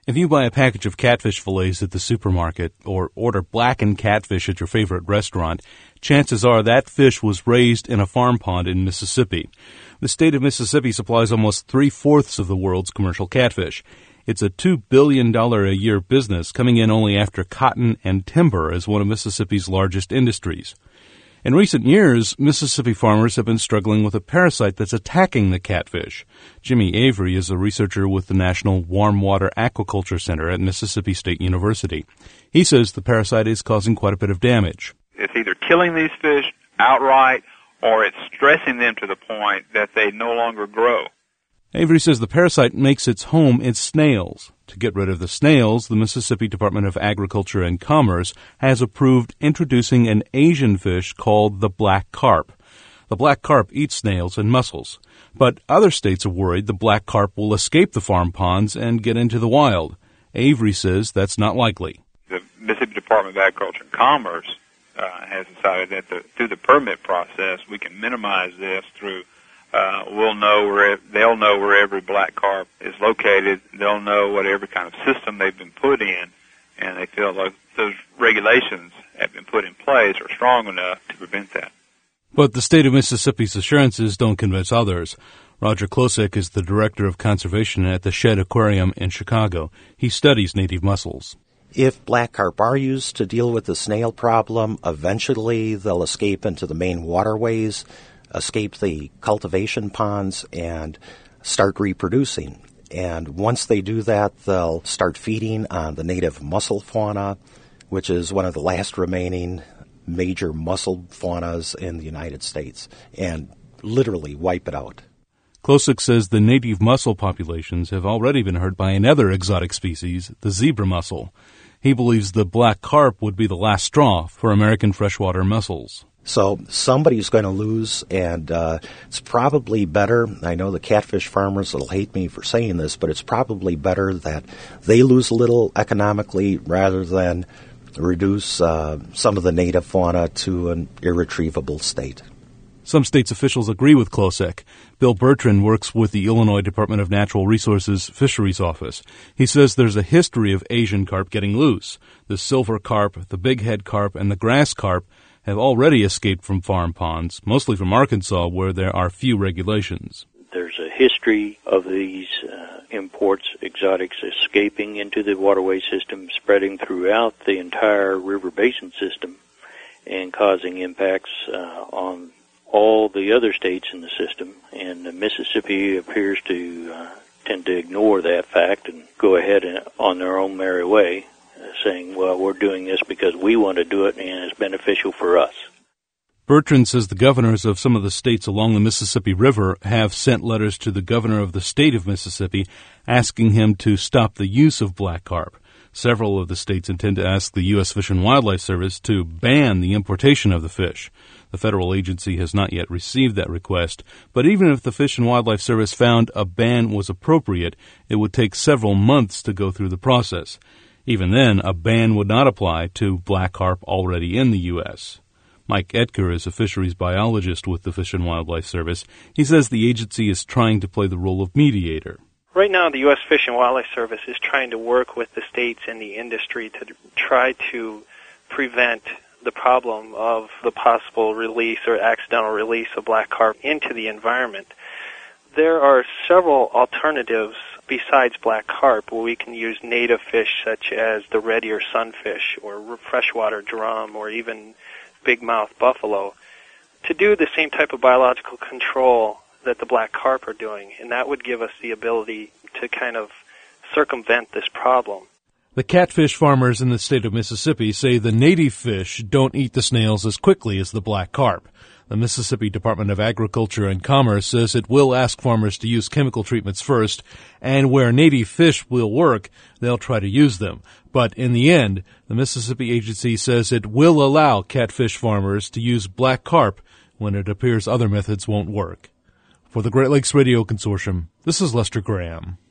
If you buy a package of catfish fillets at the supermarket or order blackened catfish at your favorite restaurant, chances are that fish was raised in a farm pond in Mississippi. The state of Mississippi supplies almost 3/4 of the world's commercial catfish. It's a $2 billion a year business, coming in only after cotton and timber as one of Mississippi's largest industries. In recent years, Mississippi farmers have been struggling with a parasite that's attacking the catfish. Jimmy Avery is a researcher with the National Warm Water Aquaculture Center at Mississippi State University. He says the parasite is causing quite a bit of damage. It's either killing these fish outright or it's stressing them to the point that they no longer grow. Avery says the parasite makes its home in snails. To get rid of the snails, the Mississippi Department of Agriculture and Commerce has approved introducing an Asian fish called the black carp. The black carp eats snails and mussels. But other states are worried the black carp will escape the farm ponds and get into the wild. Avery says that's not likely. The Mississippi Department of Agriculture and Commerce has decided that through the permit process, we can minimize this through they'll know where every black carp is located. They'll know what every kind of system they've been put in, and they feel like those regulations have been put in place are strong enough to prevent that. But the state of Mississippi's assurances don't convince others. Roger Klosek is the director of conservation at the Shedd Aquarium in Chicago. He studies native mussels. If black carp are used to deal with the snail problem, eventually they'll escape into the main waterways, escape the cultivation ponds, and start reproducing. And once they do that, they'll start feeding on the native mussel fauna, which is one of the last remaining major mussel faunas in the United States, and literally wipe it out. Klosek says the native mussel populations have already been hurt by another exotic species, the zebra mussel. He believes the black carp would be the last straw for American freshwater mussels. So somebody's going to lose, and it's probably better. I know the catfish farmers will hate me for saying this, but it's probably better that they lose a little economically rather than reduce some of the native fauna to an irretrievable state. Some states' officials agree with Klosek. Bill Bertrand works with the Illinois Department of Natural Resources Fisheries Office. He says there's a history of Asian carp getting loose. The silver carp, the bighead carp, and the grass carp have already escaped from farm ponds, mostly from Arkansas, where there are few regulations. There's a history of these imports, exotics, escaping into the waterway system, spreading throughout the entire river basin system, and causing impacts on all the other states in the system. And Mississippi appears to tend to ignore that fact and go ahead on their own merry way, saying, well, we're doing this because we want to do it and it's beneficial for us. Bertrand says the governors of some of the states along the Mississippi River have sent letters to the governor of the state of Mississippi asking him to stop the use of black carp. Several of the states intend to ask the U.S. Fish and Wildlife Service to ban the importation of the fish. The federal agency has not yet received that request, but even if the Fish and Wildlife Service found a ban was appropriate, it would take several months to go through the process. Even then, a ban would not apply to black carp already in the U.S. Mike Etker is a fisheries biologist with the Fish and Wildlife Service. He says the agency is trying to play the role of mediator. Right now, the U.S. Fish and Wildlife Service is trying to work with the states and the industry to try to prevent the problem of the possible release or accidental release of black carp into the environment. There are several alternatives besides black carp where we can use native fish such as the red ear sunfish or freshwater drum or even big-mouth buffalo to do the same type of biological control that the black carp are doing, and that would give us the ability to kind of circumvent this problem. The catfish farmers in the state of Mississippi say the native fish don't eat the snails as quickly as the black carp. The Mississippi Department of Agriculture and Commerce says it will ask farmers to use chemical treatments first, and where native fish will work, they'll try to use them. But in the end, the Mississippi agency says it will allow catfish farmers to use black carp when it appears other methods won't work. For the Great Lakes Radio Consortium, this is Lester Graham.